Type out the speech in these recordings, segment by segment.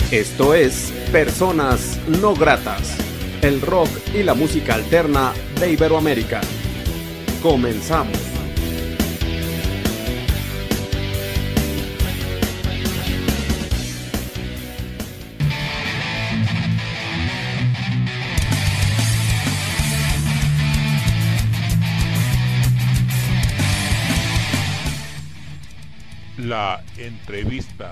Esto es Personas No Gratas, el rock y la música alterna de Iberoamérica. Comenzamos. La entrevista.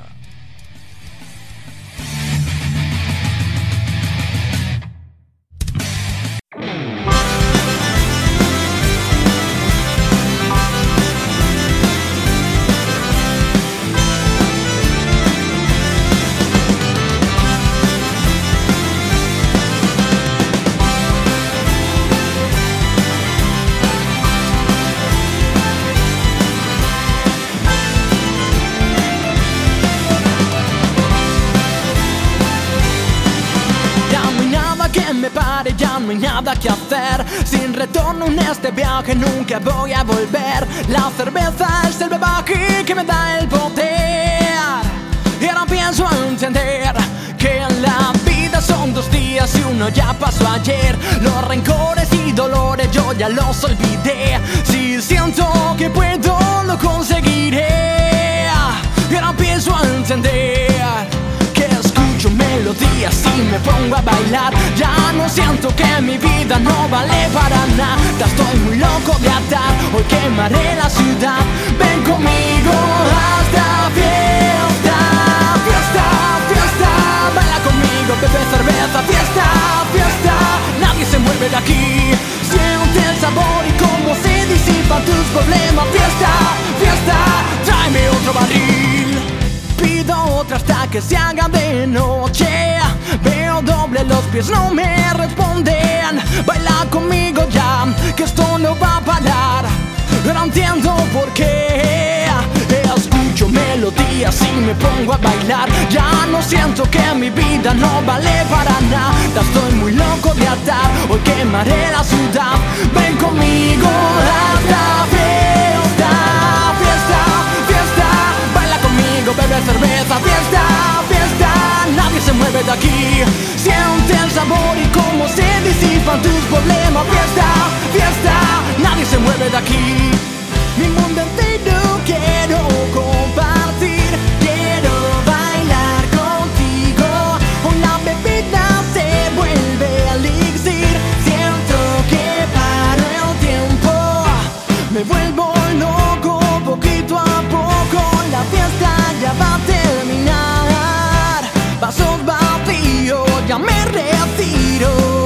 Ya no hay nada que hacer. Sin retorno en este viaje nunca voy a volver. La cerveza es el brebaje que me da el poder. Y ahora pienso entender que en la vida son 2 días y uno ya pasó ayer. Los rencores y dolores yo ya los olvidé. Si siento que puedo lo conseguiré. Y ahora pienso entender que escucho melodías y me pongo a bailar. Ya no siento que mi vida no vale para nada. Estoy muy loco de atar, hoy quemaré la ciudad. Ven conmigo a esta fiesta. Fiesta, fiesta, baila conmigo, bebe cerveza. Fiesta, fiesta, nadie se mueve de aquí. Siente el sabor y cómo se disipan tus problemas. Fiesta, fiesta, tráeme otro barril. Pido otra hasta que se haga de noche. Veo doble, los pies no me responden. Baila conmigo ya, que esto no va a parar. No entiendo por qué. Escucho melodías y me pongo a bailar. Ya no siento que mi vida no vale para nada. Estoy muy loco de atar, hoy quemaré la ciudad. Ven conmigo a esta fiesta. Fiesta, fiesta, baila conmigo, bebe cerveza. Fiesta, fiesta, nadie se mueve de aquí. Siente el sabor y cómo se disipan tus problemas. Fiesta, fiesta, nadie se mueve de aquí. Mi mundo entero quiero compartir. Quiero bailar contigo. Con la bebida se vuelve elixir. Siento que paro el tiempo. Me vuelvo loco poquito a poco. La fiesta ya va a terminar. Vasos vacíos, ya me retiro.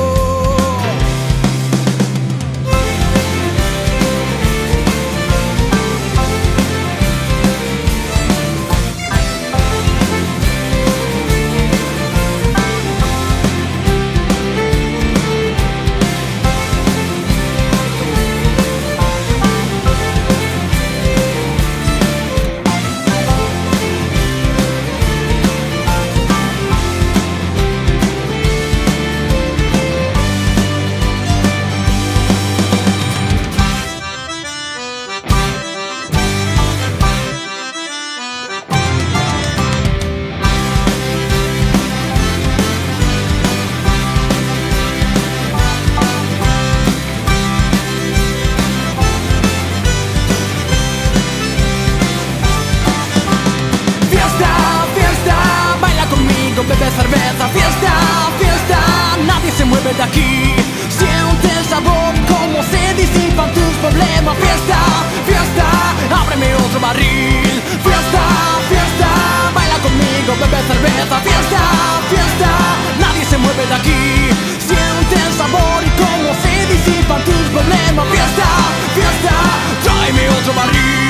Bebe cerveza, fiesta, fiesta, nadie se mueve de aquí. Siente el sabor, cómo se disipan tus problemas. Fiesta, fiesta, ábreme otro barril. Fiesta, fiesta, baila conmigo, bebe cerveza. Fiesta, fiesta, nadie se mueve de aquí. Siente el sabor y cómo se disipan tus problemas. Fiesta, fiesta, tráeme otro barril.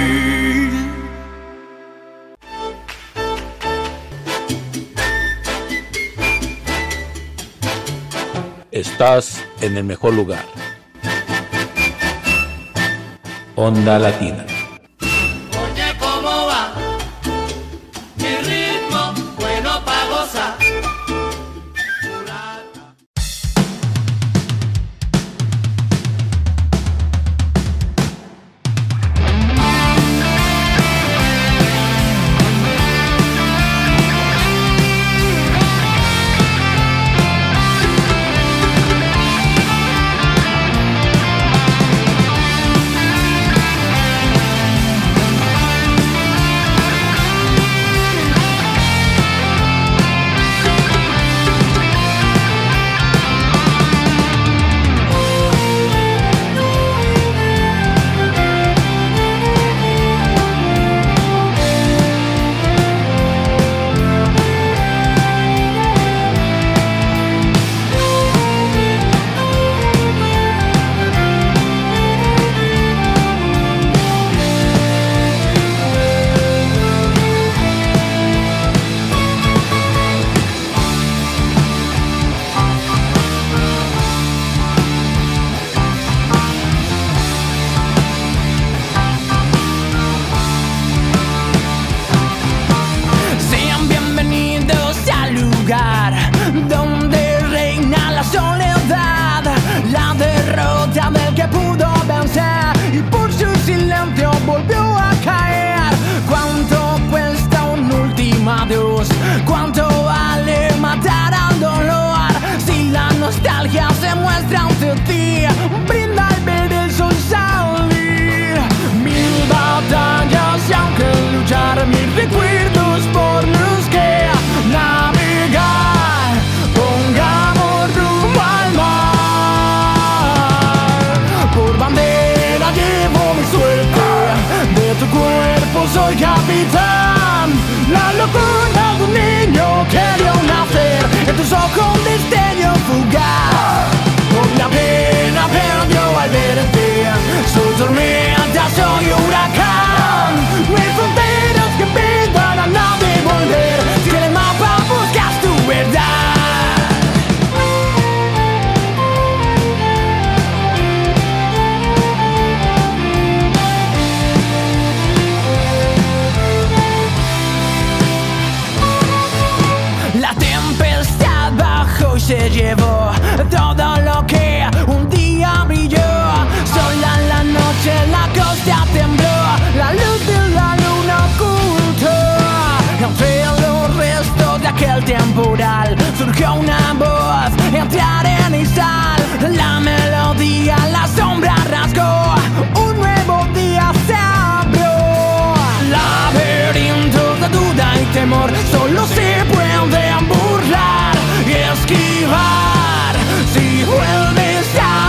Estás en el mejor lugar. Onda Latina. Oye, ¿cómo va? Mi ritmo, bueno pa' gozar. recuerdos por los que navegar. Pongamos rumbo al mar. Por bandera llevo mi suerte, de tu cuerpo soy capitán. La locura de un niño que vio nacer en tus ojos destello fugaz. Hoy la pena perdió al verte, soy tormenta, soy huracán. No hay fronteras que impidan a nadie volver, si en el mapa buscas tu verdad. La tempestad bajó y se llevó todo lo que un día brilló. Sola en la noche la costa tembló, la luz de la luna ocultó. Entre los restos de aquel temporal surgió una voz entre arena y sal. La melodía la sombra rasgó, un nuevo día se abrió. Laberintos de duda y temor solo se pueden burlar y esquivar si vuelves a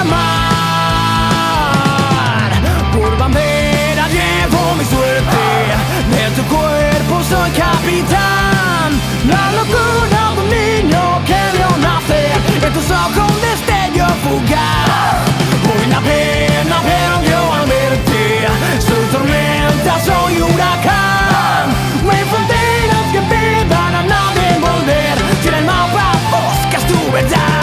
remar. Por bandera llevo mi suerte, de tu cuerpo soy capitán. La locura de un niño que vio nacer en tus ojos destello fugaz. Hoy la pena perdió al verte, soy tormenta, soy huracán. No hay fronteras que impidan a nadie volver, si en el mapa buscas tu verdad.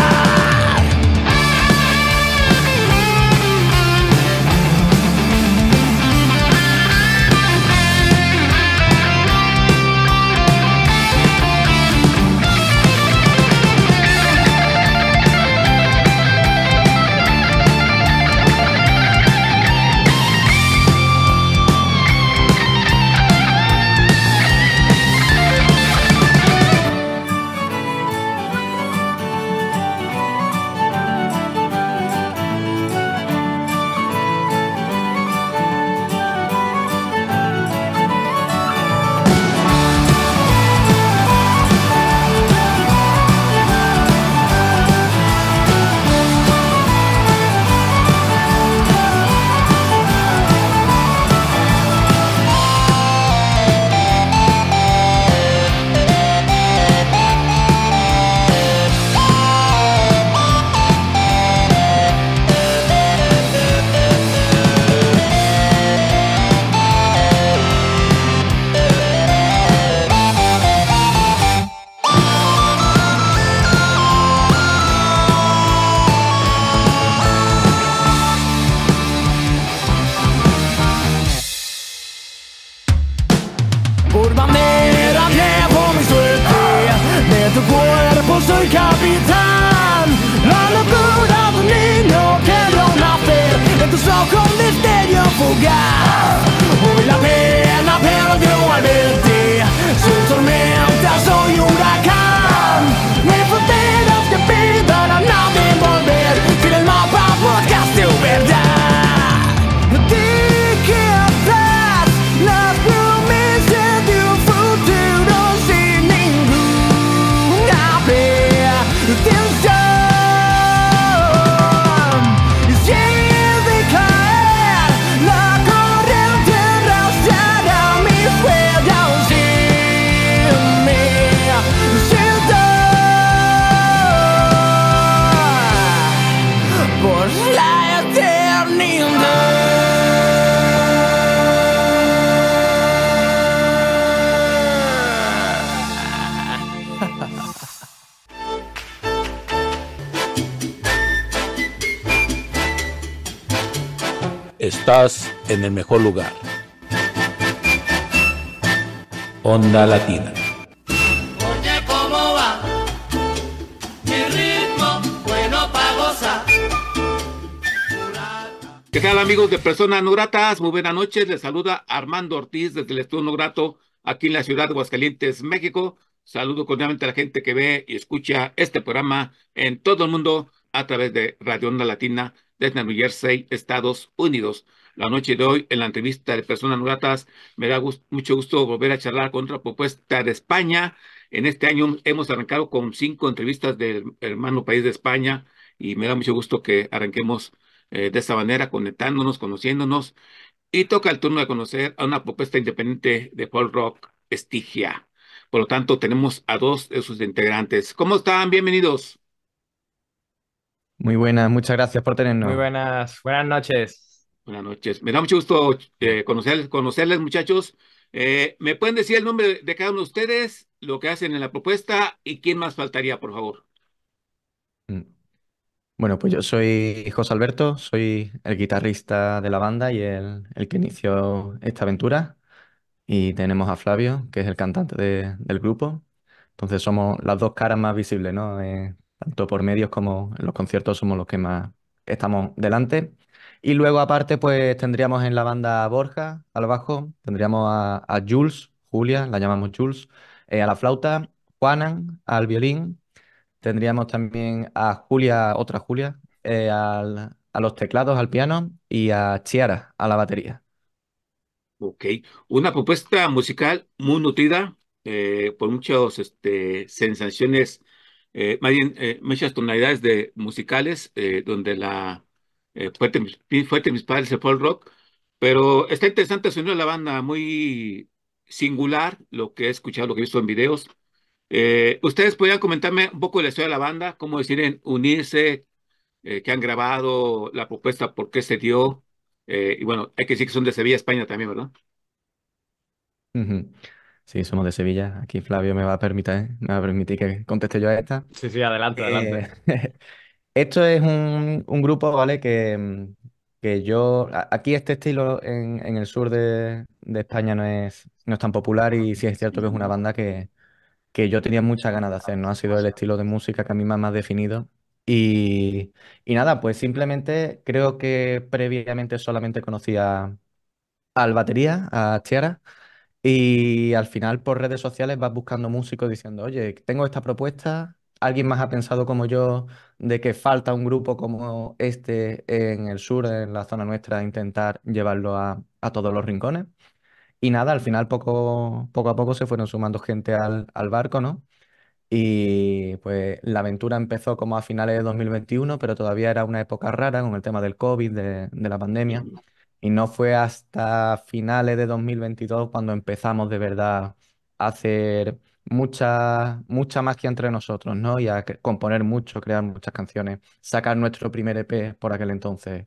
Por bandera llevo mi suerte, de tu cuerpo soy capitán. La locura de un niño que vio nacer en tus ojos destello fugaz. Hoy la pena perdió al verte, soy tormenta, soy huracán. No hay fronteras que impidan a nadie volver, si en el mapa buscas tu verdad. Las promesas de un futuro sin ninguna pretensión. Y si he de caer, la corriente arrasará mi huella sin mí, sin dar por la eternidad. Estás en el mejor lugar. Onda Latina. Oye, ¿cómo va? Mi ritmo, bueno pa' gozar. ¿Qué tal, amigos de Personas No Gratas? Muy buenas noches. Les saluda Armando Ortiz desde el Estudio No Grato, aquí en la ciudad de Aguascalientes, México. Saludo cordialmente a la gente que ve y escucha este programa en todo el mundo a través de Radio Onda Latina desde New Jersey, Estados Unidos. la noche de hoy en la entrevista de Personas No Gratas. Me da mucho gusto volver a charlar con otra propuesta de España. En este año hemos arrancado con 5 entrevistas del hermano país de España y me da mucho gusto que arranquemos de esta manera, conectándonos, conociéndonos. Y toca el turno de conocer a una propuesta independiente de folk rock, Estigia. Por lo tanto, tenemos a 2 de sus integrantes. ¿Cómo están? Bienvenidos. Muy buenas, muchas gracias por Muy tenernos. buenas, buenas noches. Buenas noches. Me da mucho gusto conocerles, muchachos. ¿Me pueden decir el nombre de cada uno de ustedes, lo que hacen en la propuesta y quién más faltaría, por favor? Mm. Bueno, pues yo soy José Alberto, soy el guitarrista de la banda y el que inició esta aventura. Y tenemos a Flavio, que es el cantante del grupo. Entonces somos las dos caras más visibles, ¿no? Tanto por medios como en los conciertos somos los que más estamos delante. Y luego aparte, pues tendríamos en la banda a Borja al bajo, tendríamos a Jules, Julia, la llamamos Jules, a la flauta, Juanan al violín. Tendríamos también a Julia, otra Julia, a los teclados, al piano y a Chiara a la batería. Ok, una propuesta musical muy nutrida por muchas sensaciones, más bien muchas tonalidades de musicales, donde la fuerte principal es el folk rock, pero está interesante el sonido de la banda, muy singular, lo que he escuchado, lo que he visto en videos. ¿Ustedes podrían comentarme un poco de la historia de la banda, cómo deciden unirse, qué han grabado, la propuesta, por qué se dio? Y bueno, hay que decir que son de Sevilla, España también, ¿verdad? Ujú. Sí, somos de Sevilla. Aquí Flavio me va a permitir que conteste yo a esta. Sí, sí, adelante, adelante. Eh, Esto es un grupo, ¿vale? Que yo. Aquí este estilo en el sur de España no es tan popular y sí es cierto que es una banda que yo tenía muchas ganas de hacer, ¿no? Ha sido el estilo de música que a mí me ha más definido. Y, y nada, pues simplemente creo que previamente solamente conocía al batería, a Chiara. Y al final por redes sociales vas buscando músicos diciendo, oye, tengo esta propuesta, alguien más ha pensado como yo de que falta un grupo como este en el sur, en la zona nuestra, intentar llevarlo a todos los rincones. Y nada, al final poco a poco se fueron sumando gente al barco, ¿no? Y pues la aventura empezó como a finales de 2021, pero todavía era una época rara con el tema del COVID, de la pandemia. Y no fue hasta finales de 2022 cuando empezamos de verdad a hacer mucha magia entre nosotros, ¿no? Y a componer mucho, crear muchas canciones, sacar nuestro primer EP por aquel entonces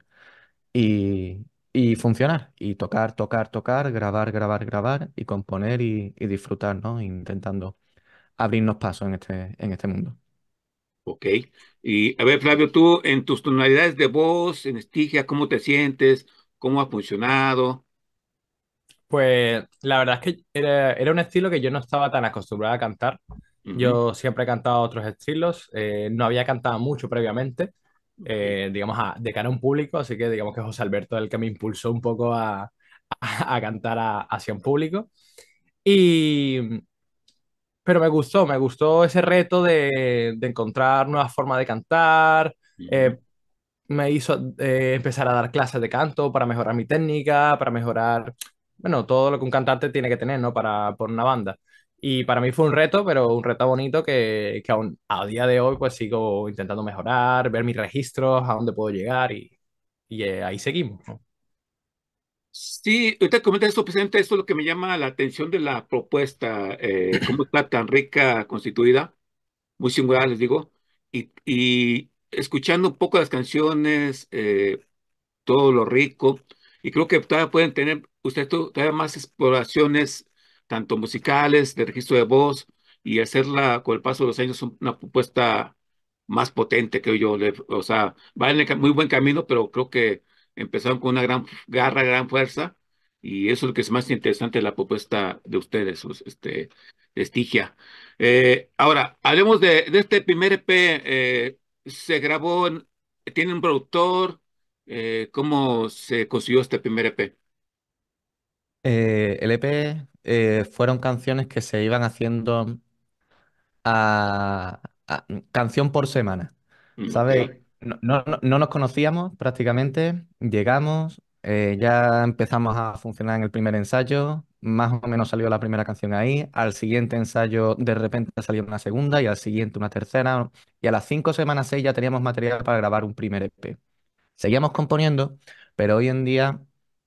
y, y funcionar. Y tocar, grabar y componer y disfrutar, ¿no? Intentando abrirnos paso en este mundo. Ok. Y a ver, Flavio, tú en tus tonalidades de voz, en Estigia, ¿cómo te sientes? ¿Cómo ha funcionado? Pues la verdad es que era un estilo que yo no estaba tan acostumbrado a cantar. Ujú. Yo siempre he cantado otros estilos, no había cantado mucho previamente, Ok. digamos, de cara a un público, así que digamos que José Alberto es el que me impulsó un poco a cantar hacia un público. Y, pero me gustó ese reto de encontrar nuevas formas de cantar. Ujú. eh, Me hizo empezar a dar clases de canto para mejorar mi técnica, para mejorar, bueno, todo lo que un cantante tiene que tener, ¿no? Por una banda. Y para mí fue un reto, pero un reto bonito que aún a día de hoy pues sigo intentando mejorar, ver mis registros, a dónde puedo llegar y ahí seguimos, ¿no? Sí, ahorita comenta esto, presidente, esto es lo que me llama la atención de la propuesta, cómo está tan rica constituida, muy singular, les digo, y escuchando un poco las canciones, todo lo rico. Y creo que todavía pueden tener ustedes todavía más exploraciones, tanto musicales, de registro de voz, y hacerla con el paso de los años una propuesta más potente, creo yo. O sea, va en el muy buen camino, pero creo que empezaron con una gran garra, gran fuerza, y eso es lo que es más interesante de la propuesta de ustedes, de Estigia. Ahora, hablemos de este primer EP. Se grabó, tiene un productor. ¿Cómo se consiguió este primer EP? El EP fueron canciones que se iban haciendo canción por semana, Ok. ¿sabes? No nos conocíamos prácticamente, llegamos, Ya empezamos a funcionar en el primer ensayo, más o menos salió la primera canción ahí, al siguiente ensayo de repente salió una segunda y al siguiente una tercera, y a las 5 semanas, 6 ya teníamos material para grabar un primer EP. Seguíamos componiendo, pero hoy en día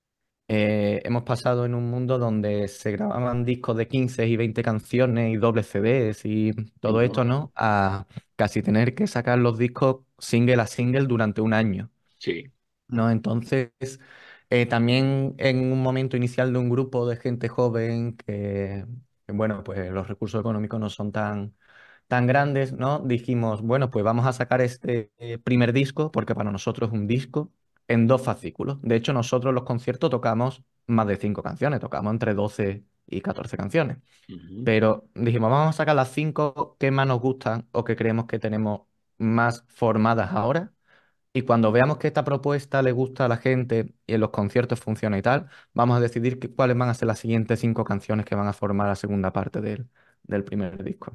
hemos pasado en un mundo donde se grababan discos de 15 y 20 canciones y dobles CDs y todo esto, ¿no? A casi tener que sacar los discos single a single durante un año. Sí. ¿No? Entonces, también en un momento inicial de un grupo de gente joven bueno, pues los recursos económicos no son tan grandes, ¿no? Dijimos, bueno, pues vamos a sacar este primer disco, porque para nosotros es un disco, en 2 fascículos. De hecho, nosotros en los conciertos tocamos más de 5 canciones, tocamos entre 12 y 14 canciones. Ujú. Pero dijimos, vamos a sacar las 5 que más nos gustan o que creemos que tenemos más formadas ahora. Y cuando veamos que esta propuesta le gusta a la gente y en los conciertos funciona y tal, vamos a decidir cuáles van a ser las siguientes 5 canciones que van a formar la segunda parte del primer disco.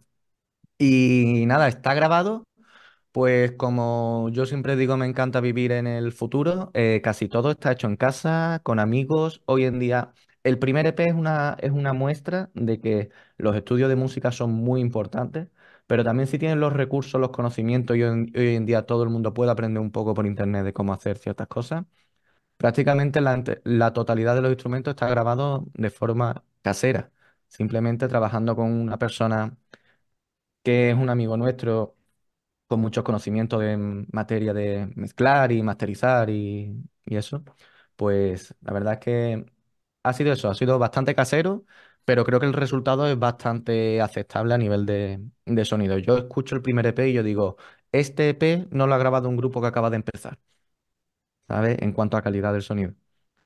Y nada, está grabado. Pues como yo siempre digo, me encanta vivir en el futuro. Casi todo está hecho en casa, con amigos. Hoy en día, el primer EP es una muestra de que los estudios de música son muy importantes, pero también si tienen los recursos, los conocimientos y hoy en día todo el mundo puede aprender un poco por internet de cómo hacer ciertas cosas. Prácticamente la totalidad de los instrumentos está grabado de forma casera, simplemente trabajando con una persona que es un amigo nuestro con muchos conocimientos en materia de mezclar y masterizar y eso, pues la verdad es que ha sido eso, ha sido bastante casero, pero creo que el resultado es bastante aceptable a nivel de sonido. Yo escucho el primer EP y yo digo, este EP no lo ha grabado un grupo que acaba de empezar, ¿sabes? En cuanto a calidad del sonido.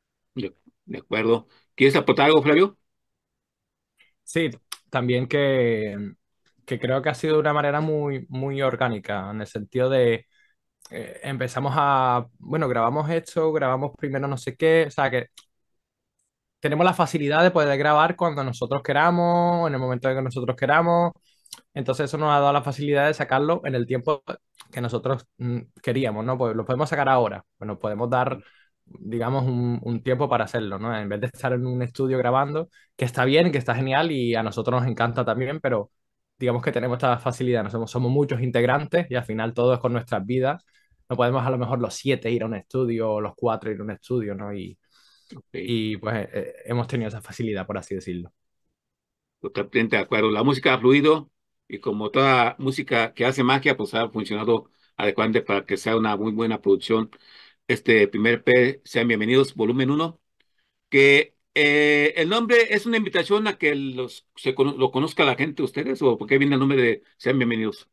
De acuerdo. ¿Quieres aportar algo, Flavio? Sí, también que creo que ha sido de una manera muy, muy orgánica, en el sentido de empezamos bueno, grabamos esto, grabamos primero no sé qué, o sea que tenemos la facilidad de poder grabar cuando nosotros queramos, en el momento en que nosotros queramos. Entonces eso nos ha dado la facilidad de sacarlo en el tiempo que nosotros queríamos, ¿no? Pues lo podemos sacar ahora, pues nos podemos dar, digamos, un tiempo para hacerlo, ¿no? En vez de estar en un estudio grabando, que está bien, que está genial y a nosotros nos encanta también, pero digamos que tenemos esta facilidad, no somos muchos integrantes y al final todo es con nuestras vidas. No podemos a lo mejor los 7 ir a un estudio o los 4 ir a un estudio, ¿no? Ok. Y pues hemos tenido esa facilidad, por así decirlo. Totalmente de acuerdo. La música ha fluido y como toda música que hace magia, pues ha funcionado adecuadamente para que sea una muy buena producción. Este primer P, sean bienvenidos, volumen uno, que el nombre es una invitación a que lo conozca la gente, ustedes, o por qué viene el nombre de sean bienvenidos.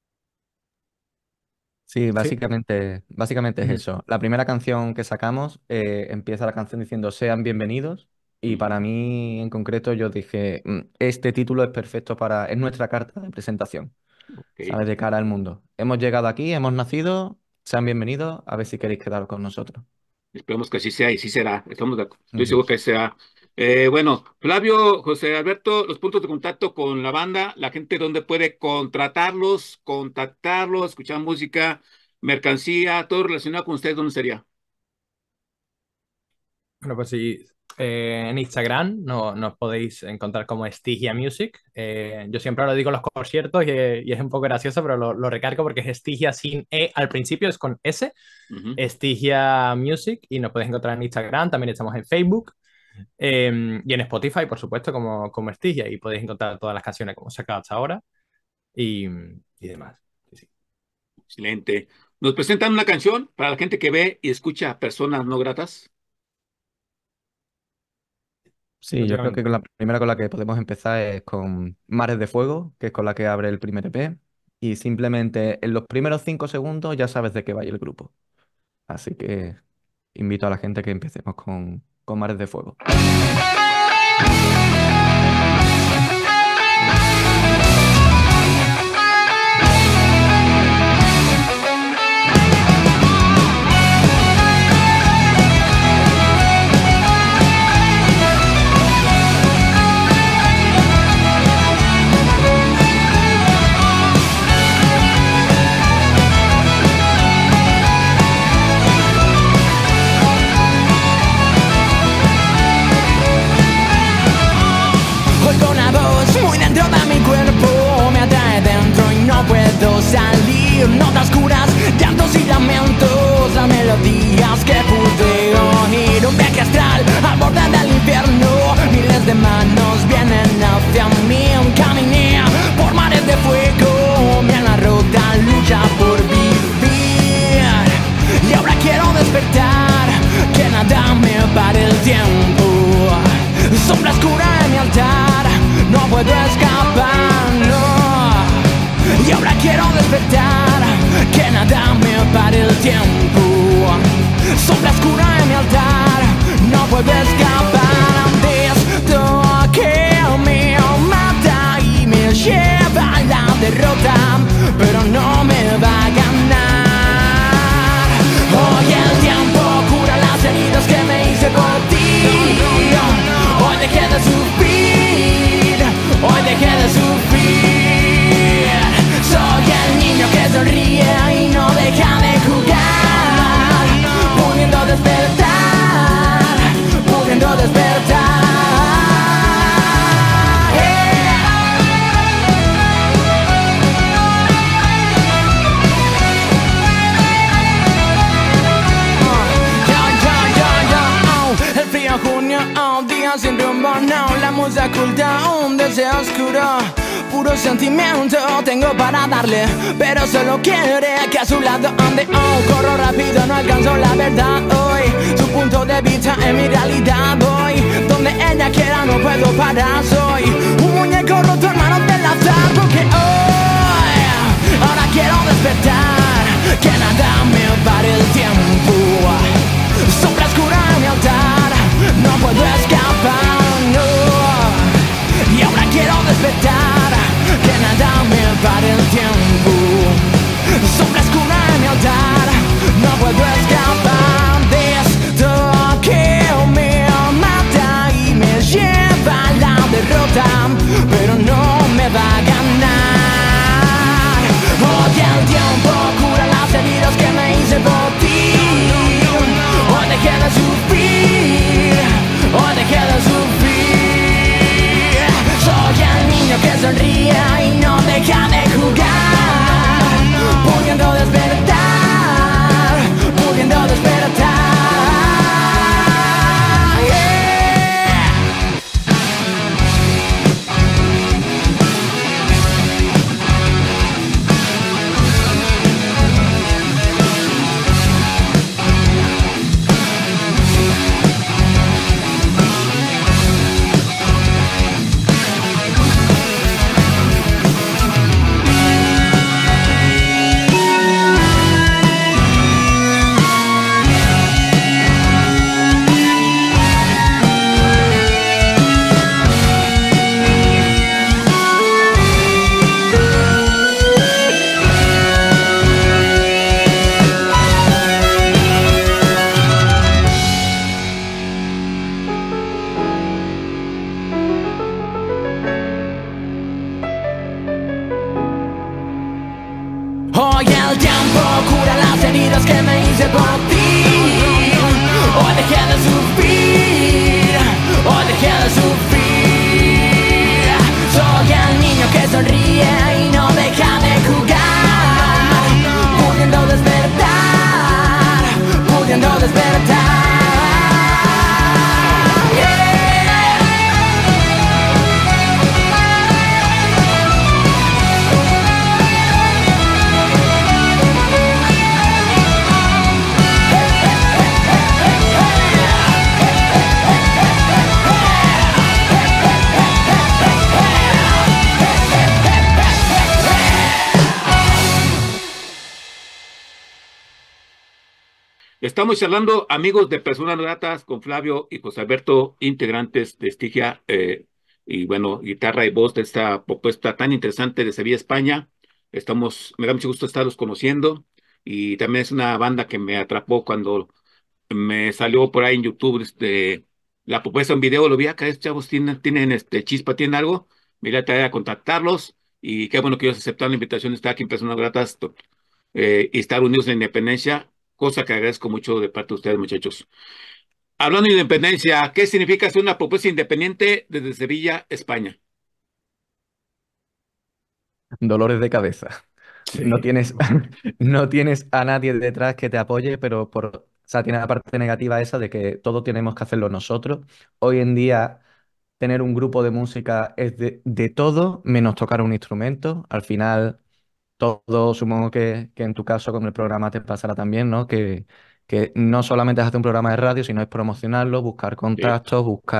Sí, Sí. básicamente es Ujú. eso. La primera canción que sacamos empieza la canción diciendo sean bienvenidos y para Ujú. mí en concreto yo dije, este título es perfecto es nuestra carta de presentación, Ok. ¿sabes? De cara al mundo. Hemos llegado aquí, hemos nacido, sean bienvenidos, a ver si queréis quedar con nosotros. Esperemos que así sea y sí será. Estoy Ujú. seguro que será. Bueno, Flavio, José Alberto, los puntos de contacto con la banda, la gente donde puede contratarlos, contactarlos, escuchar música, mercancía, todo relacionado con ustedes, ¿dónde sería? Bueno, pues sí, en Instagram nos podéis encontrar como Estigia Music. Yo siempre lo digo en los conciertos y es un poco gracioso, pero lo recargo porque es Estigia sin E al principio, es con S, Ujú. Estigia Music, y nos podéis encontrar en Instagram, también estamos en Facebook y en Spotify, por supuesto, como Estigia, y podéis encontrar todas las canciones que hemos sacado hasta ahora y demás. Sí, sí. Excelente. Nos presentan una canción para la gente que ve y escucha a personas no gratas. Sí, yo creo que Lógicamente. la primera con la que podemos empezar es con Mares de Fuego, que es con la que abre el primer EP. Y simplemente en los primeros 5 segundos ya sabes de qué va el grupo. Así que invito a la gente que empecemos con Mares de Fuego. quiero despertar, que nada me pare el tiempo. Sombra oscura en mi altar, no puedo escapar de esto que me mata y me lleva a la derrota, pero no me va a ganar. Hoy el tiempo cura las heridas que me hice por ti. Hoy dejé de sufrir, hoy dejé de sufrir. Soy el niño que sonríe y no deja de jugar, pudiendo despertar, pudiendo despertar. El frío junio, día sin rumbo, no. La música oculta un deseo oscuro. Puro sentimiento tengo para darle, pero solo quiere que a su lado ande. Corro rápido, no alcanzo la verdad hoy. Su punto de vista en mi realidad voy. Donde ella quiera no puedo parar. Soy un muñeco roto en manos del azar. Porque hoy, ahora quiero despertar, que nada me pare el tiempo. Sombra oscura en mi altar, no puedo escapar, no. Y ahora quiero despertar, que nada me pare el tiempo. Sombra oscura en mi altar, no puedo escapar de esto que me mata y me lleva a la derrota, pero no me va a ganar. Hoy el tiempo cura las heridas que me hice por ti. Hoy dejé de sufrir, hoy dejé de sufrir. Soy el niño que sonríe y no deja de jugar, pudiendo despertar, pudiendo despertar. Hoy el tiempo cura las heridas que me hice por ti. Hoy dejé de sufrir, hoy dejé de sufrir. Soy el niño que sonríe y no deja de jugar, pudiendo despertar, pudiendo despertar. Estamos charlando, amigos de Personas No Gratas, con Flavio y José Alberto, integrantes de Estigia, y bueno, guitarra y voz de esta propuesta tan interesante de Sevilla, España. Me da mucho gusto estarlos conociendo, y también es una banda que me atrapó cuando me salió por ahí en YouTube la propuesta en video. Lo vi acá, estos chavos tienen chispa, tienen algo. Me iba a contactarlos, y qué bueno que ellos aceptaron la invitación de estar aquí en Personas Gratas, y estar unidos en la independencia, cosa que agradezco mucho de parte de ustedes, muchachos. Hablando de independencia, ¿qué significa ser una propuesta independiente desde Sevilla, España? Dolores de cabeza. No Sí. tienes, no tienes a nadie detrás que te apoye, pero o sea, tiene la parte negativa esa de que todo tenemos que hacerlo nosotros. Hoy en día, tener un grupo de música es de todo menos tocar un instrumento. Al final, todo, supongo que en tu caso con el programa te pasará también, ¿no? Que no solamente es hacer un programa de radio, sino es promocionarlo, buscar Sí. contactos, buscar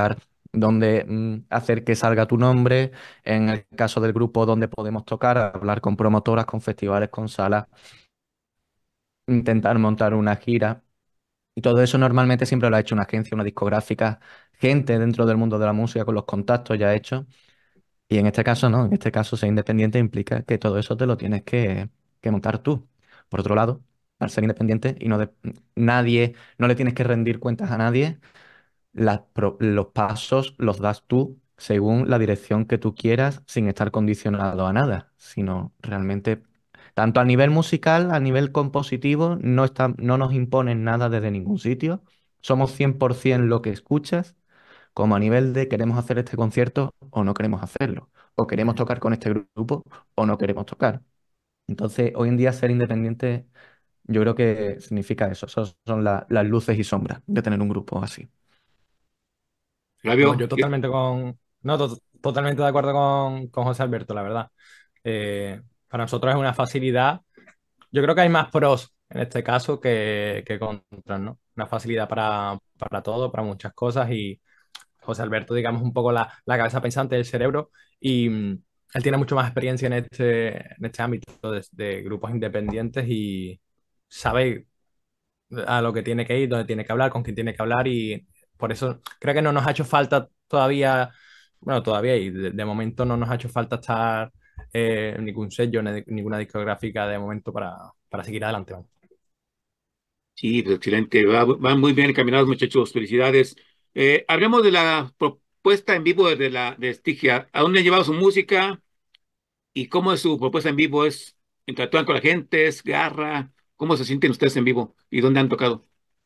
donde hacer que salga tu nombre, en el caso del grupo donde podemos tocar, hablar con promotoras, con festivales, con salas, intentar montar una gira. Y todo eso normalmente siempre lo ha hecho una agencia, una discográfica, gente dentro del mundo de la música con los contactos ya hechos. Y en este caso no, en este caso ser independiente implica que todo eso te lo tienes que montar tú. Por otro lado, al ser independiente y nadie, no le tienes que rendir cuentas a nadie, los pasos los das tú según la dirección que tú quieras, sin estar condicionado a nada, sino realmente, tanto a nivel musical, a nivel compositivo, no nos imponen nada desde ningún sitio. Somos 100% lo que escuchas, como a nivel de queremos hacer este concierto o no queremos hacerlo, o queremos tocar con este grupo o no queremos tocar. Entonces, hoy en día ser independiente, yo creo que significa eso. Esas son las luces y sombras de tener un grupo así. No, Flavio, yo totalmente totalmente de acuerdo con José Alberto, la verdad. Para nosotros es una facilidad. Yo creo que hay más pros en este caso que contras, ¿no? Una facilidad para todo, para muchas cosas y José Alberto, digamos, un poco la cabeza pensante del cerebro y él tiene mucho más experiencia en este ámbito de grupos independientes y sabe a lo que tiene que ir, dónde tiene que hablar, con quién tiene que hablar y por eso creo que no nos ha hecho falta todavía, bueno, todavía y de momento no nos ha hecho falta estar en ningún sello, ni ninguna discográfica de momento para seguir adelante. Vamos. sí, pues, excelente. Van muy bien encaminados, muchachos. Felicidades. Hablemos de la propuesta en vivo de Estigia. ¿A dónde han llevado su música y cómo es su propuesta en vivo? ¿Interactúan con la gente? ¿Es garra? ¿Cómo se sienten ustedes en vivo? ¿Y dónde han tocado?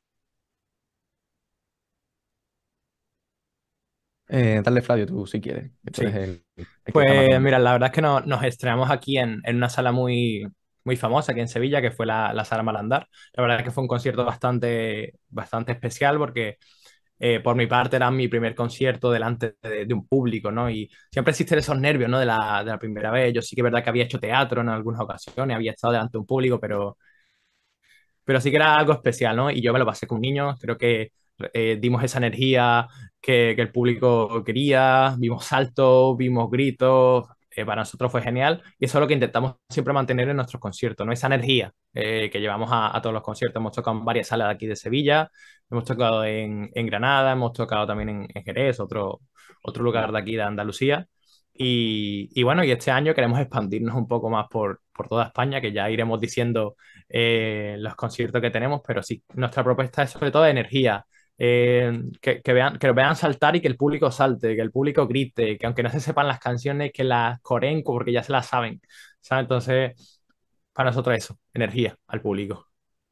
Dale, Flavio, tú si quieres, que tú eres Sí, el que está más pues donde. mira, la verdad es que nos estrenamos aquí en una sala muy famosa aquí en Sevilla, que fue la Sala Malandar. La verdad es que fue un concierto bastante especial porque por mi parte era mi primer concierto delante de un público, ¿no? Y siempre existen esos nervios, ¿no? De la primera vez. Yo sí que es verdad que había hecho teatro en algunas ocasiones, había estado delante de un público, pero sí que era algo especial, ¿no? Y yo me lo pasé con niños, creo que dimos esa energía que el público quería, vimos saltos, vimos gritos, para nosotros fue genial y eso es lo que intentamos siempre mantener en nuestros conciertos, ¿no? Esa energía que llevamos a todos los conciertos. Hemos tocado en varias salas de aquí de Sevilla, hemos tocado en Granada, hemos tocado también en Jerez, otro lugar de aquí de Andalucía. Y bueno, y este año queremos expandirnos un poco más por toda España, que ya iremos diciendo los conciertos que tenemos, pero sí, nuestra propuesta es sobre todo de energía. Que lo vean saltar y que el público salte, que el público grite, que aunque no se sepan las canciones, que las coreen porque ya se las saben. ¿Sabes? Entonces, para nosotros eso, energía al público.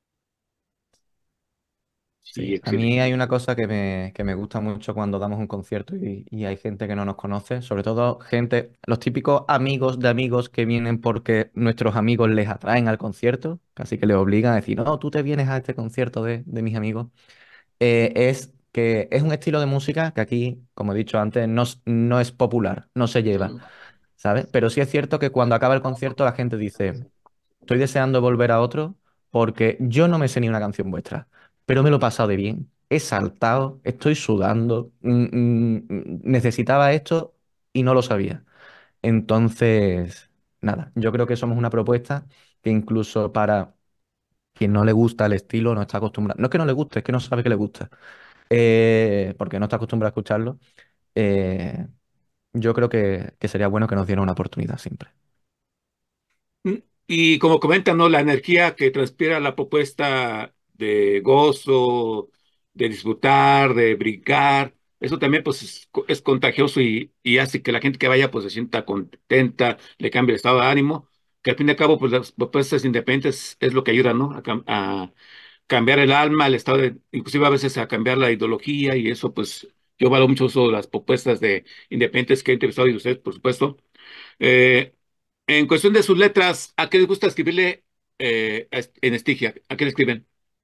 Sí, Sí, a mí hay excelente. una cosa que me gusta mucho cuando damos un concierto y hay gente que no nos conoce, sobre todo gente, los típicos amigos de amigos que vienen porque nuestros amigos les atraen al concierto, casi que les obligan a decir, no, tú te vienes a este concierto de mis amigos. Es que es un estilo de música que aquí, como he dicho antes, no es popular, no se lleva, ¿sabes? Pero sí es cierto que cuando acaba el concierto la gente dice, estoy deseando volver a otro porque yo no me sé ni una canción vuestra, pero me lo he pasado de bien, he saltado, estoy sudando, necesitaba esto y no lo sabía. Entonces, nada, yo creo que somos una propuesta que incluso para quien no le gusta el estilo, no está acostumbrado, no es que no le guste, es que no sabe que le gusta, porque no está acostumbrado a escucharlo, eh, yo creo que sería bueno que nos diera una oportunidad siempre. Mm, Y como comentan, ¿no? La energía que transpira la propuesta de gozo, de disfrutar, de brincar, eso también pues es contagioso y hace que la gente que vaya pues se sienta contenta, le cambie el estado de ánimo, que al fin y al cabo pues las propuestas independientes es lo que ayuda, ¿no? A cambiar el alma, el estado de, inclusive a veces a cambiar la ideología y eso pues yo valoro mucho eso, las propuestas de independientes que he entrevistado y ustedes, por supuesto. Eh, en cuestión de sus letras, ¿a qué les gusta escribirle en Estigia? ¿A qué le escriben?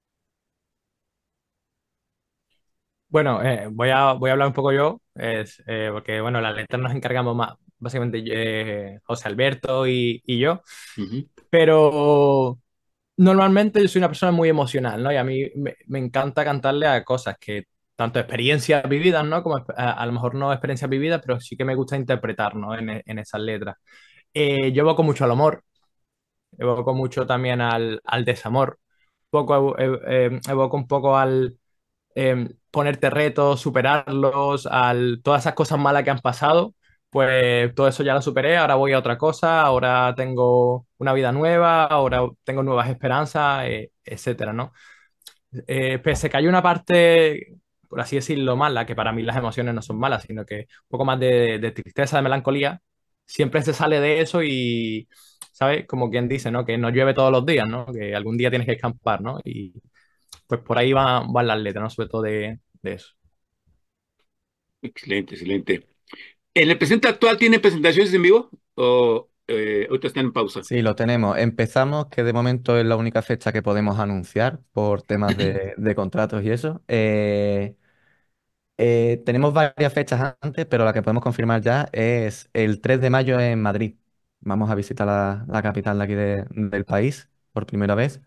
Bueno, voy a hablar un poco yo, porque bueno, las letras nos encargamos más, básicamente José Alberto y yo, Ujú. pero normalmente yo soy una persona muy emocional, ¿no? Y a mí me encanta cantarle a cosas que tanto experiencias vividas, ¿no? Como a lo mejor no experiencias vividas, pero sí que me gusta interpretar, ¿no? En esas letras. Yo evoco mucho al amor, evoco mucho también al desamor, evoco un poco al ponerte retos, superarlos, todas esas cosas malas que han pasado, pues todo eso ya lo superé, ahora voy a otra cosa, ahora tengo una vida nueva, ahora tengo nuevas esperanzas, etcétera, ¿no? Pese que hay una parte, por así decirlo, mala, que para mí las emociones no son malas, sino que un poco más de tristeza, de melancolía, siempre se sale de eso y, ¿sabes? Como quien dice, ¿no? Que no llueve todos los días, ¿no? Que algún día tienes que escampar, ¿no? Y pues por ahí van las letras, ¿no? Sobre todo de eso. Excelente, excelente. ¿En el presente actual tienen presentaciones en vivo o ahorita están en pausa? Sí, lo tenemos. Empezamos, que de momento es la única fecha que podemos anunciar por temas de contratos y eso. Tenemos varias fechas antes, pero la que podemos confirmar ya es el 3 de mayo en Madrid. Vamos a visitar la capital de aquí del país por primera vez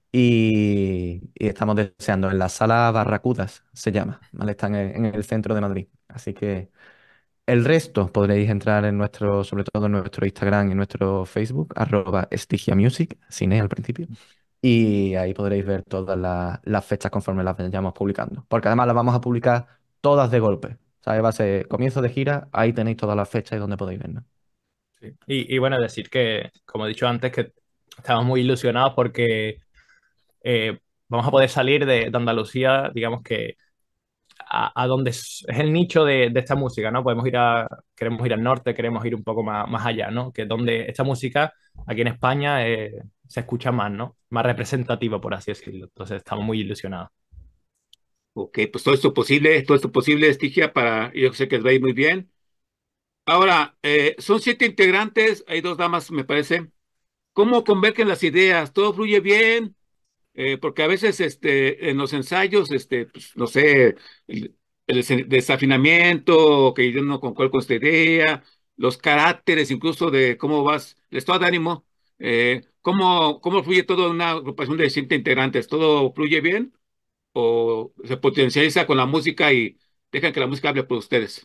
y estamos deseando en la Sala Barracudas, se llama, ¿vale? Está en el centro de Madrid. Así que el resto podréis entrar en nuestro, sobre todo en nuestro Instagram y nuestro Facebook, @estigiamusic, sin E al principio. Y ahí podréis ver todas las fechas conforme las vayamos publicando. Porque además las vamos a publicar todas de golpe. ¿Sabes? Va a ser comienzo de gira, ahí tenéis todas las fechas y donde podéis vernos. Sí. Y bueno, decir que, como he dicho antes, que estamos muy ilusionados porque vamos a poder salir de Andalucía, digamos que a donde es el nicho de esta música, ¿no? Queremos ir al norte, queremos ir un poco más allá, ¿no? Que es donde esta música aquí en España se escucha más, ¿no? Más representativa, por así decirlo. Entonces estamos muy ilusionados. Ok, pues todo esto posible, Estigia, yo sé que les va a ir muy bien. Ahora, son 7 integrantes, hay 2 damas, me parece. ¿Cómo convergen las ideas? ¿Todo fluye bien? Porque a veces en los ensayos, pues, no sé, el desafinamiento, que yo no concuerdo con esta idea, los caracteres incluso de cómo vas, el estado de ánimo, ¿cómo fluye todo en una agrupación de 7 integrantes? ¿Todo fluye bien? ¿O se potencializa con la música y dejan que la música hable por ustedes?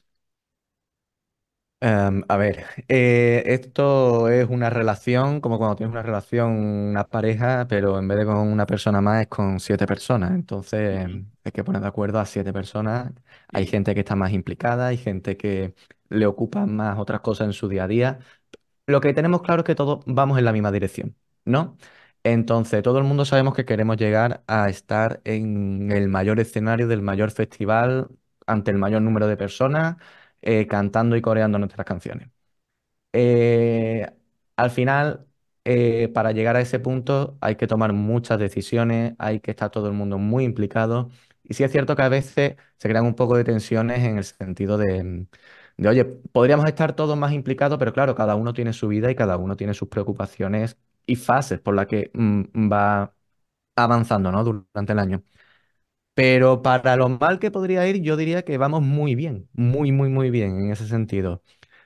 A ver, esto es una relación, como cuando tienes una relación, una pareja, pero en vez de con una persona más es con 7 personas. Entonces Ujú. hay que poner de acuerdo a 7 personas. Hay Sí. gente que está más implicada, hay gente que le ocupa más otras cosas en su día a día. Lo que tenemos claro es que todos vamos en la misma dirección, ¿no? Entonces, todo el mundo sabemos que queremos llegar a estar en el mayor escenario del mayor festival, ante el mayor número de personas, cantando y coreando nuestras canciones. Eh, Al final, para llegar a ese punto hay que tomar muchas decisiones, hay que estar todo el mundo muy implicado. Y sí es cierto que a veces se crean un poco de tensiones en el sentido de, oye, podríamos estar todos más implicados, pero claro, cada uno tiene su vida y cada uno tiene sus preocupaciones y fases por las que va avanzando, ¿no? Durante el año. Pero para lo mal que podría ir, yo diría que vamos muy bien, muy, muy, muy bien en ese sentido.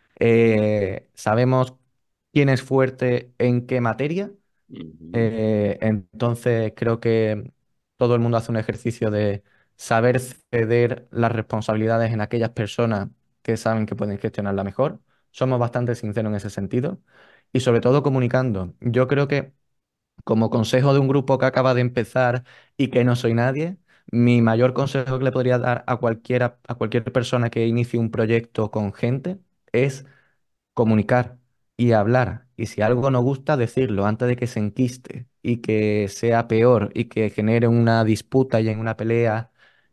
Sabemos quién es fuerte en qué materia. Ujú. Entonces creo que todo el mundo hace un ejercicio de saber ceder las responsabilidades en aquellas personas que saben que pueden gestionarla mejor. Somos bastante sinceros en ese sentido y sobre todo comunicando. Yo creo que como consejo de un grupo que acaba de empezar y que no soy nadie, mi mayor consejo que le podría dar a cualquier persona que inicie un proyecto con gente es comunicar y hablar. Y si algo no gusta, decirlo antes de que se enquiste y que sea peor y que genere una disputa y en una pelea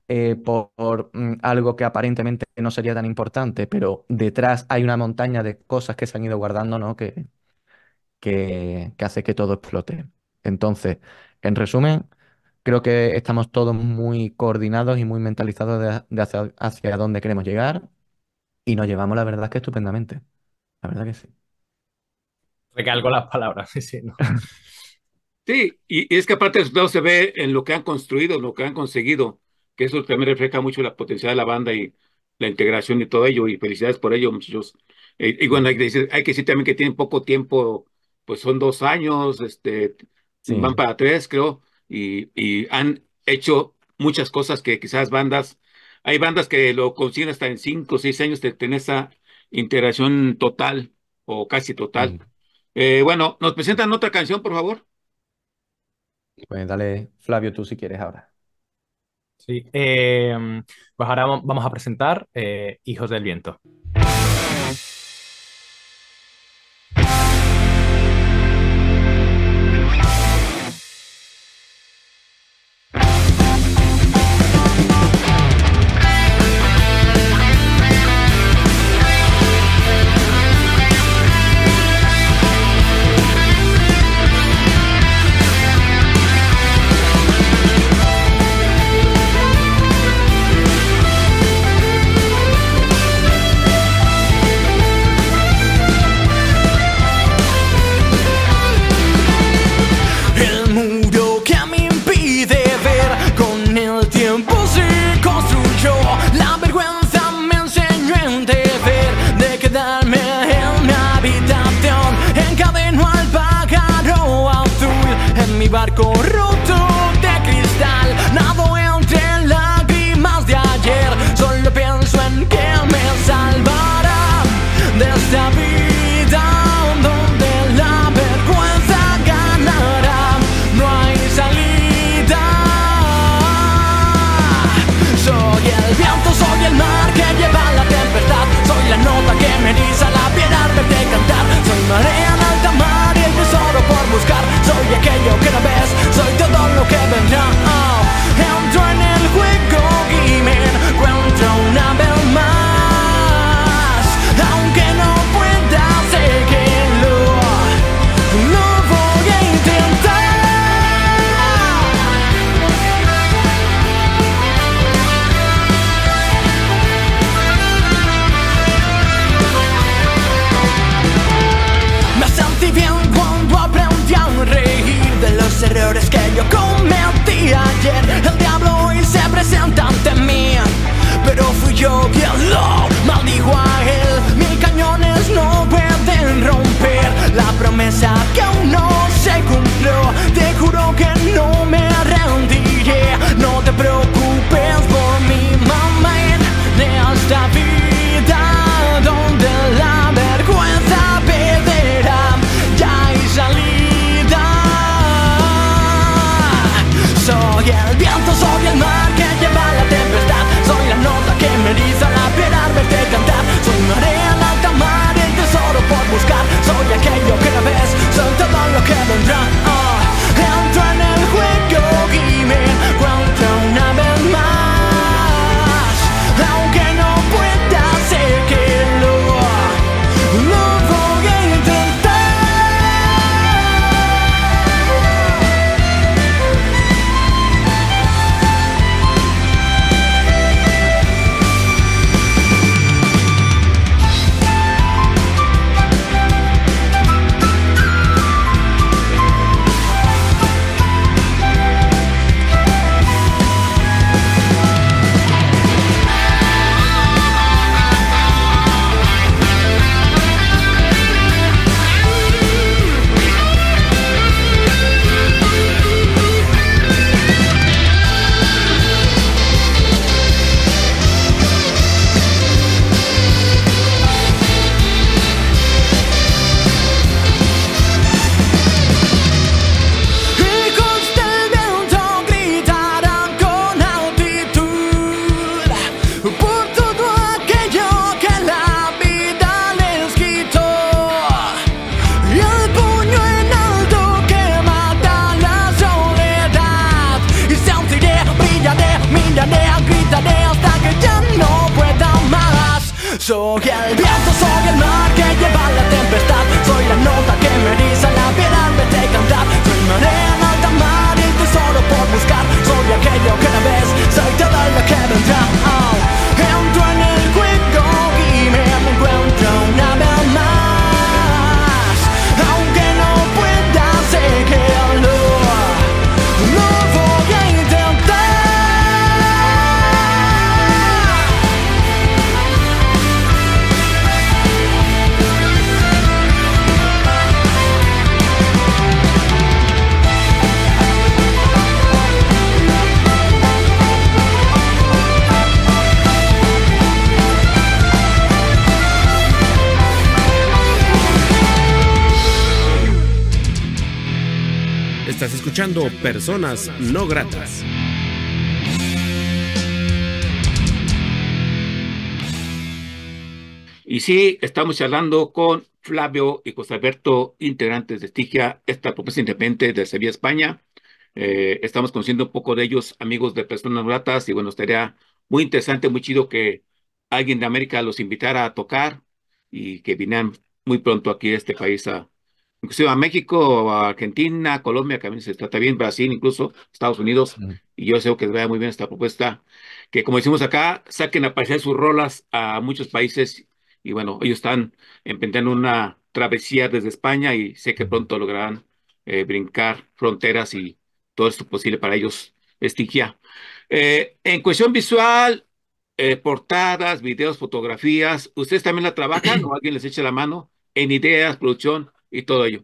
por algo que aparentemente no sería tan importante, pero detrás hay una montaña de cosas que se han ido guardando, ¿no? Que hace que todo explote. Entonces, en resumen, creo que estamos todos muy coordinados y muy mentalizados de hacia dónde queremos llegar y nos llevamos, la verdad, que estupendamente. La verdad que sí. Recalco las palabras, sí, sí, ¿no? Sí, y es que aparte el resultado se ve en lo que han construido, en lo que han conseguido, que eso también refleja mucho la potencial de la banda y la integración y todo ello, y felicidades por ello, muchachos. Y bueno, hay que decir también que tienen poco tiempo, pues son 2 años, van Sí. para 3, creo, y han hecho muchas cosas que quizás bandas Hay bandas que lo consiguen hasta en 5 o 6 años de tener esa integración total o casi total. Mm. Bueno, ¿nos presentan otra canción, por favor? Pues dale, Flavio, tú si quieres ahora. Sí. Pues ahora vamos a presentar Hijos del Viento. El muro que me impide ver con el tiempo se construyó. La vergüenza me enseñó en deber de quedarme en mi habitación. Encadenó al pájaro azul en mi barco roto de cristal. Nado entre lágrimas de ayer, solo pienso en que me salvará de esta vida donde la vergüenza ganará. No hay salida. Soy el viento, soy el mar que lleva la tempestad. Soy la nota que me eriza la piel al verte cantar. Soy marea en alta mar y el tesoro por buscar. Soy aquello que no ves, soy todo lo que vendrá. Entro en el juego y me encuentro una vez más. Aunque no pueda seguirlo, lo voy a intentar. Me sentí bien cuando aprendí a reír de los errores que yo cometí ayer. El diablo hoy se presenta ante mí, pero fui yo quien lo maldijo a él. Mis cañones no pueden romper la promesa que aún no se cumplió. Te juro que no me rendiré. No te preocupes por mi mamá de esta vida donde la vergüenza perderá. Ya hay salida. Soy el viento, soy el mar que lleva la tempestad. Soy la nota que me eriza la piel al verte cantar. Soy marea en alta mar, el tesoro por buscar. Soy aquello que no ves, soy todo lo que vendrá. Entro en el juego y me encuentro una vez más. Aunque no pueda seguirlo, lo voy a intentar. Hijos del viento gritarán con altitud por todo aquello que la vida les quitó. Y el puño en alto que mata la soledad. Y sentiré, brillaré, miraré, gritaré hasta que ya no pueda más. Soy el viento, soy el mar que lleva la tempestad. Soy la nota que me eriza la piel al verte cantar. Soy marea en alta mar y el tesoro por buscar. Soy aquello que no ves, soy todo lo que vendrá. Entro en el juego y me encuentro una vez más. Aunque no pueda seguirlo, lo voy a intentar. Estás escuchando Personas No Gratas. Y sí, estamos charlando con Flavio y José Alberto, integrantes de Estigia, esta propuesta independiente de Sevilla, España. Estamos conociendo un poco de ellos, amigos de Personas No Gratas, y bueno, estaría muy interesante, muy chido que alguien de América los invitara a tocar y que vinieran muy pronto aquí a este país, inclusive a México, a Argentina, Colombia, que también se trata bien, Brasil, incluso Estados Unidos. Mm. Y yo deseo que les vaya muy bien esta propuesta, que como decimos acá, saquen a pasear sus rolas a muchos países. Y bueno, ellos están emprendendo una travesía desde España y sé que pronto lograrán brincar fronteras y todo esto posible para ellos, Estigia. En cuestión visual, portadas, videos, fotografías, ¿ustedes también la trabajan o alguien les echa la mano en ideas, producción y todo ello?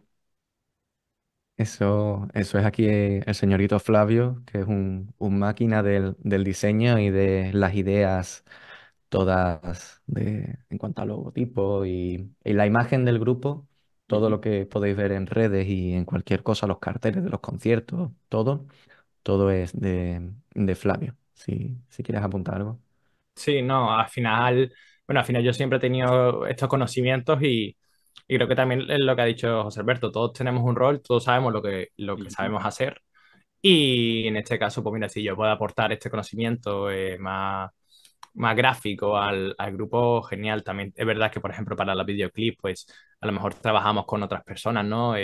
Eso es aquí el señorito Flavio, que es un máquina del diseño y de las ideas todas en cuanto al logotipo y la imagen del grupo, todo Ujú. lo que podéis ver en redes y en cualquier cosa, los carteles de los conciertos, todo es de Flavio, si quieres apuntar algo. Sí, no, al final, bueno, al final yo siempre he tenido estos conocimientos y creo que también es lo que ha dicho José Alberto, todos tenemos un rol, todos sabemos lo que Ujú. sabemos hacer y en este caso, pues mira, si yo puedo aportar este conocimiento más gráfico al grupo, genial. También es verdad que, por ejemplo, para los videoclips, pues a lo mejor trabajamos con otras personas, ¿no?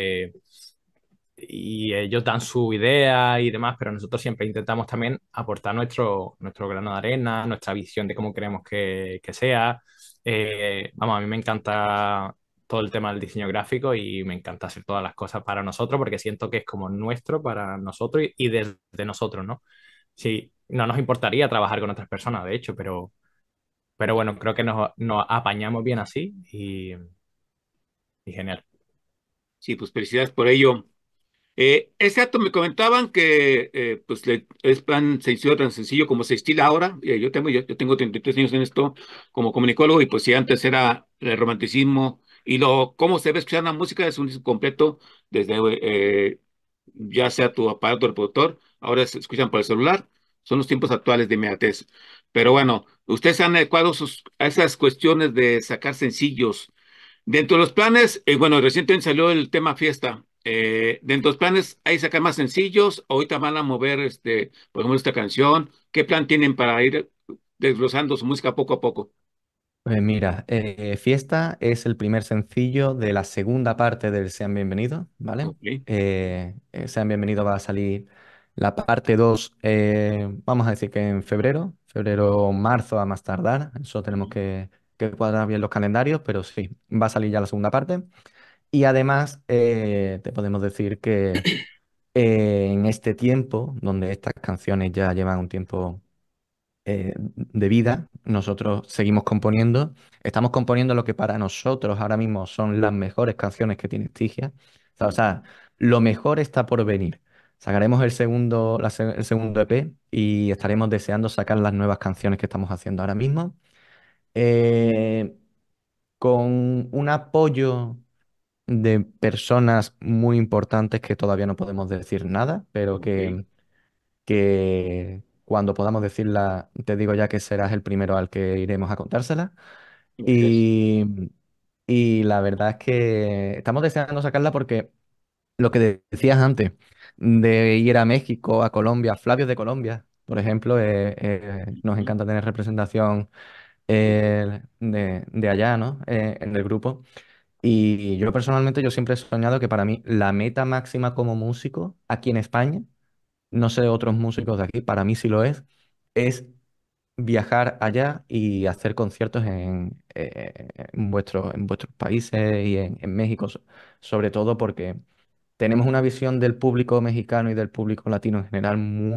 Y ellos dan su idea y demás, pero nosotros siempre intentamos también aportar nuestro grano de arena, nuestra visión de cómo queremos que sea. Vamos, a mí me encanta todo el tema del diseño gráfico y me encanta hacer todas las cosas para nosotros porque siento que es como nuestro para nosotros y desde nosotros, ¿no? Sí, no nos importaría trabajar con otras personas, de hecho, pero bueno, creo que nos apañamos bien así y genial. Sí, pues felicidades por ello. Exacto, me comentaban que pues es tan sencillo como se estila ahora. Yo tengo 33 años en esto como comunicólogo y pues si antes era el romanticismo y cómo se ve escuchar la música es un disco completo desde ya sea tu aparato reproductor, ahora se escuchan por el celular, son los tiempos actuales de inmediatez. Pero bueno, ustedes han adecuado a esas cuestiones de sacar sencillos. Dentro de los planes, bueno, recientemente salió el tema fiesta. Dentro de los planes, ¿hay sacar más sencillos? Ahorita van a mover, por ejemplo, esta canción. ¿Qué plan tienen para ir desglosando su música poco a poco? Pues mira, Fiesta es el primer sencillo de la segunda parte del Sean Bienvenidos, ¿vale? Ok, Sean Bienvenidos va a salir la parte 2, vamos a decir que en febrero o marzo a más tardar, eso tenemos que cuadrar bien los calendarios, pero sí, va a salir ya la segunda parte. Y además te podemos decir que en este tiempo, donde estas canciones ya llevan un tiempo de vida, nosotros seguimos componiendo. Estamos componiendo lo que para nosotros ahora mismo son las mejores canciones que tiene Estigia. O sea, lo mejor está por venir. Sacaremos el segundo EP y estaremos deseando sacar las nuevas canciones que estamos haciendo ahora mismo. eh, con un apoyo de personas muy importantes que todavía no podemos decir nada, pero ok, que cuando podamos decirla, te digo ya que serás el primero al que iremos a contársela. gracias. Y, y la verdad es que estamos deseando sacarla porque lo que decías antes, de ir a México, a Colombia, Flavio de Colombia, por ejemplo, nos Ujú. encanta tener representación de allá, ¿no? En el grupo. Y yo personalmente, yo siempre he soñado que para mí la meta máxima como músico aquí en España, no sé otros músicos de aquí, para mí sí lo es viajar allá y hacer conciertos en vuestros países y en México, sobre todo porque tenemos una visión del público mexicano y del público latino en general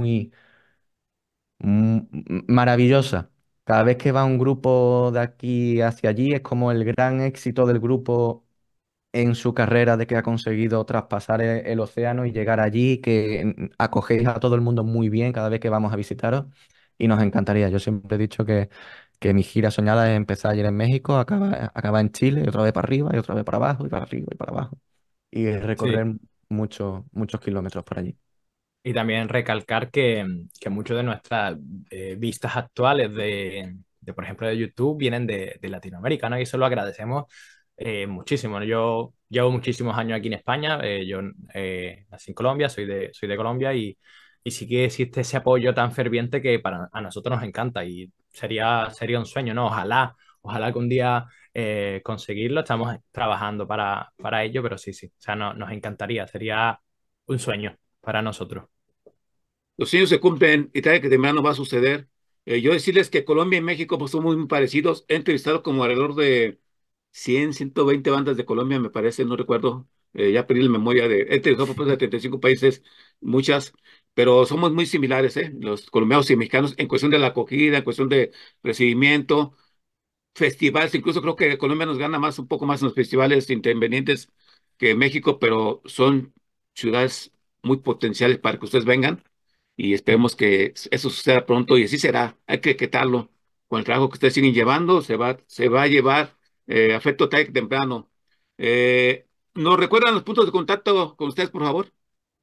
maravillosa. Cada vez que va un grupo de aquí hacia allí es como el gran éxito del grupo en su carrera de que ha conseguido traspasar el océano y llegar allí, que acogéis a todo el mundo muy bien cada vez que vamos a visitaros y nos encantaría. Yo siempre he dicho que mi gira soñada es empezar ayer en México, acaba en Chile, y otra vez para arriba, y otra vez para abajo, y para arriba y para abajo. Y Sí. recorrer muchos kilómetros por allí. Y también recalcar que muchas de nuestras vistas actuales por ejemplo, de YouTube vienen de Latinoamérica, ¿no? Y eso lo agradecemos muchísimo, ¿no? Yo llevo muchísimos años aquí en España, yo nací en Colombia, soy de Colombia y sí que existe ese apoyo tan ferviente que a nosotros nos encanta y sería un sueño, ¿no? Ojalá que un día conseguirlo, estamos trabajando para ello, pero sí, o sea, nos encantaría, sería un sueño para nosotros. Los sueños se cumplen y tarde que temprano va a suceder. Yo decirles que Colombia y México pues, son muy parecidos. He entrevistado como alrededor de 120 bandas de Colombia, me parece, no recuerdo. Ya perdí la memoria he entrevistado pues, de 35 países, muchas, pero somos muy similares, los colombianos y mexicanos, en cuestión de la acogida, en cuestión de recibimiento, festivales, incluso creo que Colombia nos gana más, un poco más en los festivales independientes que México, pero son ciudades muy potenciales para que ustedes vengan y esperemos que eso suceda pronto y así será. Hay que quitarlo. Con el trabajo que ustedes siguen llevando, se va a llevar afecto tarde que temprano. ¿Nos recuerdan los puntos de contacto con ustedes, por favor?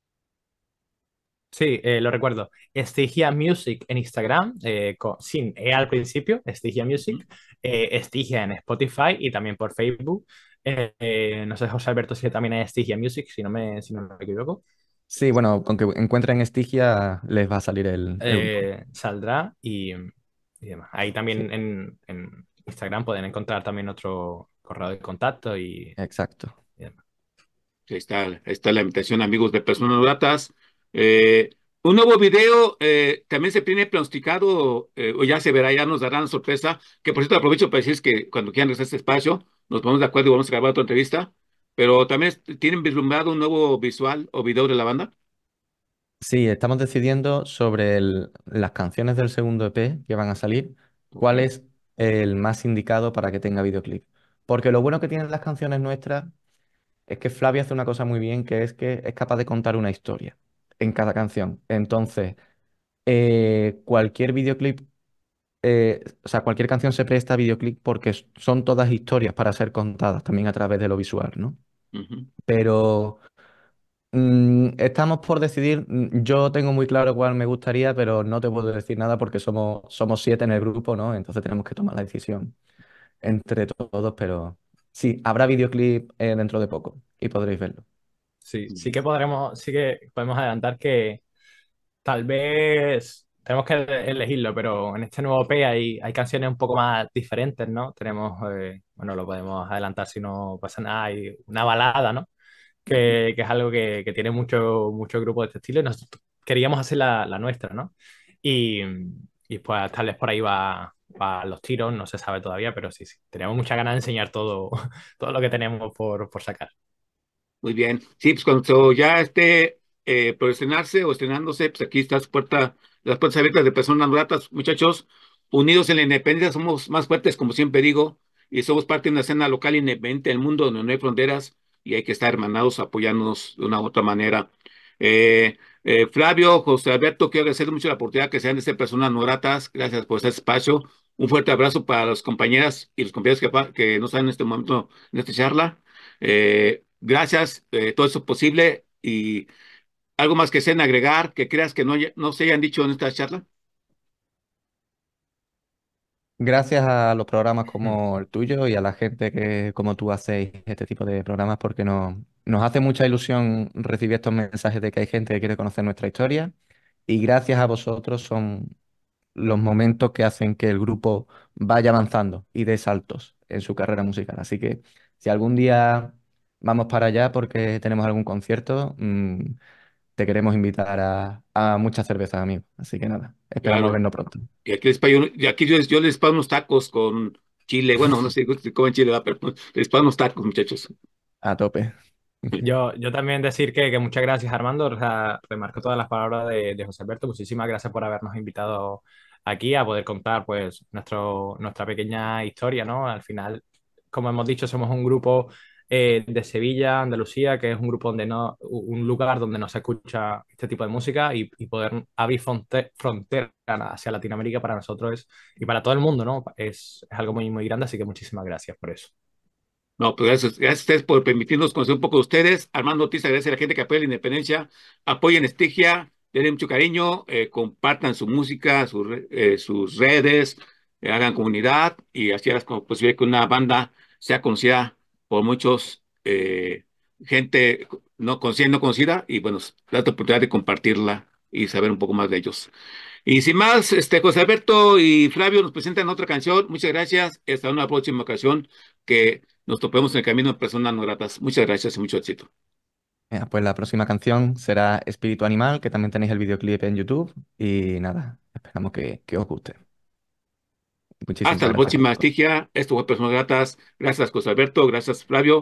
Sí, lo recuerdo. Estigia Music en Instagram, sin E al principio, Estigia Ujú. Music, Estigia en Spotify y también por Facebook. No sé, José Alberto, si también es Estigia Music, si no me equivoco. Sí, bueno, con que encuentren Estigia les va a salir el grupo. Saldrá y demás. Ahí Sí, también en Instagram pueden encontrar también otro correo de contacto exacto. y demás. Ahí está la invitación, amigos de Personas Gratas. Eh, un nuevo video también se tiene pronosticado, o ya se verá, ya nos darán sorpresa. Que por cierto, aprovecho para decirles que cuando quieran regresar a este espacio, nos ponemos de acuerdo y vamos a grabar otra entrevista. Pero también tienen vislumbrado un nuevo visual o video de la banda. Sí, estamos decidiendo sobre las canciones del segundo EP que van a salir, Ok. cuál es el más indicado para que tenga videoclip. Porque lo bueno que tienen las canciones nuestras es que Flavia hace una cosa muy bien, que es capaz de contar una historia en cada canción. Entonces, cualquier videoclip, o sea, cualquier canción se presta a videoclip porque son todas historias para ser contadas también a través de lo visual, ¿no? Ujú. Pero estamos por decidir. Yo tengo muy claro cuál me gustaría, pero no te puedo decir nada porque somos 7 en el grupo, ¿no? Entonces tenemos que tomar la decisión entre todos, pero sí, habrá videoclip dentro de poco y podréis verlo. Sí, sí que podemos adelantar que tal vez tenemos que elegirlo, pero en este nuevo P hay canciones un poco más diferentes, ¿no? Tenemos, bueno, lo podemos adelantar si no pasa nada, hay una balada, ¿no? Ujú. Que es algo que tiene mucho grupo de este estilo y nosotros queríamos hacer la nuestra, ¿no? Y, y pues tal vez por ahí va los tiros, no se sabe todavía, pero sí, tenemos muchas ganas de enseñar todo, todo lo que tenemos por sacar. Muy bien. Sí, pues cuando ya esté por estrenarse o estrenándose, pues aquí está las puertas abiertas de Personas Gratas, muchachos. Unidos en la independencia, somos más fuertes, como siempre digo, y somos parte de una escena local independiente del mundo donde no hay fronteras y hay que estar hermanados, apoyándonos de una u otra manera. Flavio, José Alberto, quiero agradecer mucho la oportunidad que sean de ser Personas No Gratas. Gracias por este espacio. Un fuerte abrazo para las compañeras y los compañeros que no están en este momento en esta charla. Gracias, todo eso es posible y algo más que deseen agregar, que creas que no se hayan dicho en esta charla. Gracias a los programas Mm. como el tuyo y a la gente que como tú hacéis este tipo de programas porque nos hace mucha ilusión recibir estos mensajes de que hay gente que quiere conocer nuestra historia y gracias a vosotros son los momentos que hacen que el grupo vaya avanzando y dé saltos en su carrera musical. Así que si algún día vamos para allá porque tenemos algún concierto, te queremos invitar a muchas cervezas, amigo. Así que nada, esperamos Claro. vernos pronto. Y aquí yo les pago unos tacos con chile. Bueno, no sé si comen chile, ¿verdad? Pero les pago unos tacos, muchachos. A tope. Yo también decir que muchas gracias, Armando. O sea, remarco todas las palabras de José Alberto. Muchísimas gracias por habernos invitado aquí a poder contar pues nuestra pequeña historia, ¿no? Al final, como hemos dicho, somos un grupo de Sevilla, Andalucía, que es un grupo un lugar donde no se escucha este tipo de música y poder abrir frontera hacia Latinoamérica para nosotros y para todo el mundo, ¿no? Es algo muy grande, así que muchísimas gracias por eso. No, pues gracias a ustedes por permitirnos conocer un poco de ustedes. Armando Ortiz, agradece a la gente que apoya la independencia, apoyen Estigia, denle mucho cariño, compartan su música, sus redes, hagan comunidad y así harás como posible que una banda sea conocida por muchos, gente no conocida y no conocida, y bueno, date oportunidad de compartirla y saber un poco más de ellos. Y sin más, José Alberto y Flavio nos presentan otra canción. Muchas gracias. Hasta una próxima ocasión que nos topemos en el camino de personas no gratas. Muchas gracias y mucho éxito. Pues la próxima canción será Espíritu Animal, que también tenéis el videoclip en YouTube. Y nada, esperamos que os guste. Muchísimas Hasta la gracias. próxima, Estigia. Esto fue Personas Gratas. Gracias, José Alberto. Gracias, Flavio.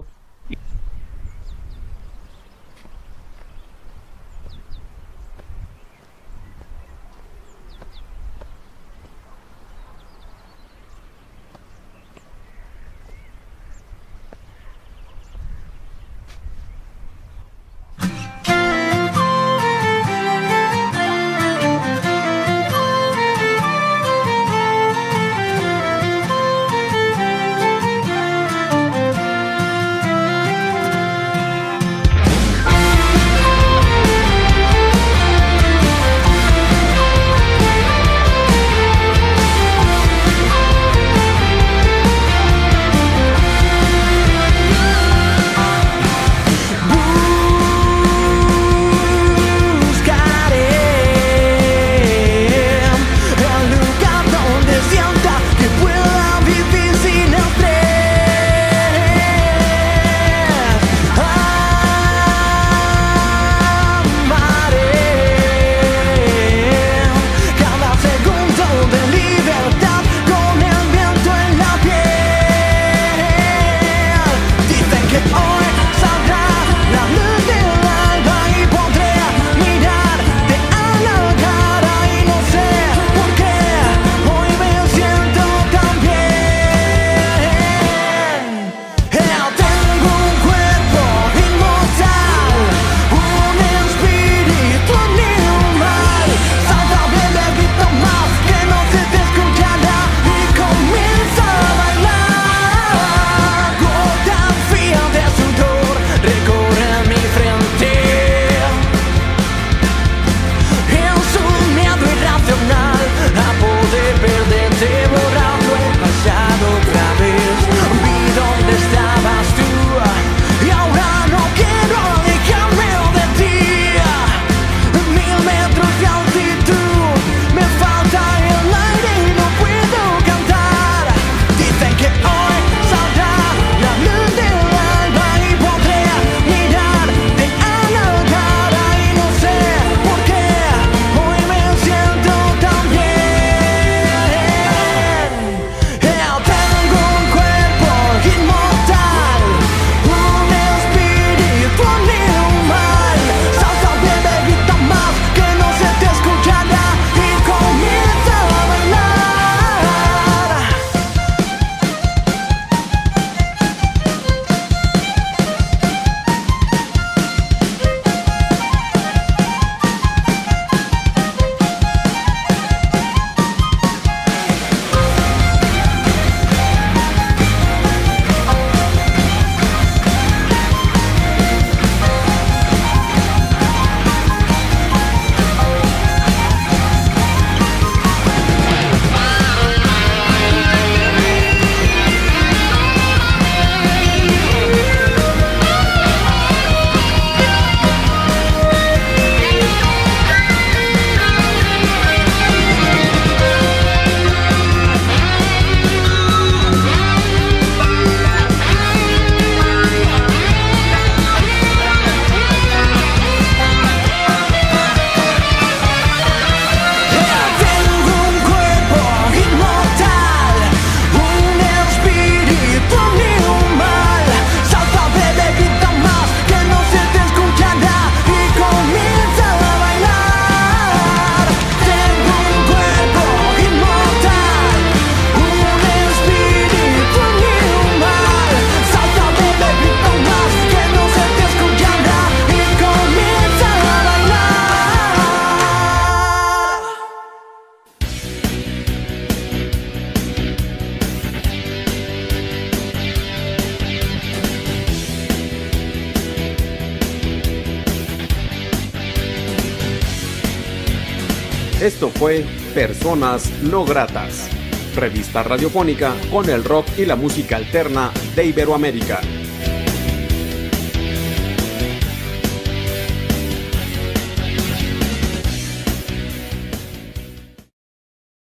Esto fue Personas No Gratas, revista radiofónica con el rock y la música alterna de Iberoamérica.